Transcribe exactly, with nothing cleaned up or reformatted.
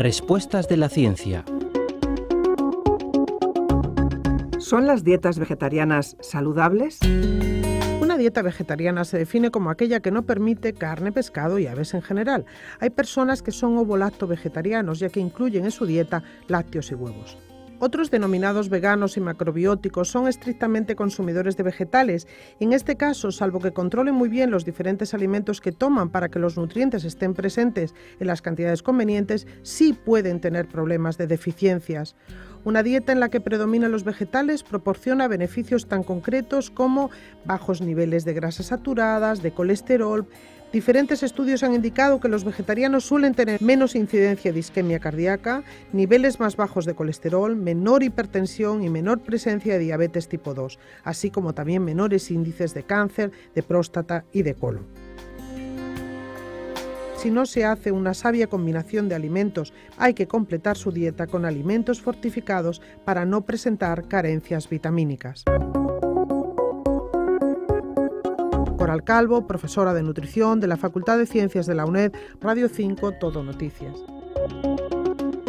Respuestas de la ciencia. ¿Son las dietas vegetarianas saludables? Una dieta vegetariana se define como aquella que no permite carne, pescado y aves en general. Hay personas que son ovo-lacto-vegetarianos, ya que incluyen en su dieta lácteos y huevos. Otros, denominados veganos y macrobióticos, son estrictamente consumidores de vegetales y en este caso, salvo que controlen muy bien los diferentes alimentos que toman para que los nutrientes estén presentes en las cantidades convenientes, sí pueden tener problemas de deficiencias. Una dieta en la que predominan los vegetales proporciona beneficios tan concretos como bajos niveles de grasas saturadas, de colesterol. Diferentes estudios han indicado que los vegetarianos suelen tener menos incidencia de isquemia cardíaca, niveles más bajos de colesterol, menor hipertensión y menor presencia de diabetes tipo dos, así como también menores índices de cáncer, de próstata y de colon. Si no se hace una sabia combinación de alimentos, hay que completar su dieta con alimentos fortificados para no presentar carencias vitamínicas. Coral Calvo, profesora de nutrición de la Facultad de Ciencias de la UNED, Radio cinco, Todo Noticias.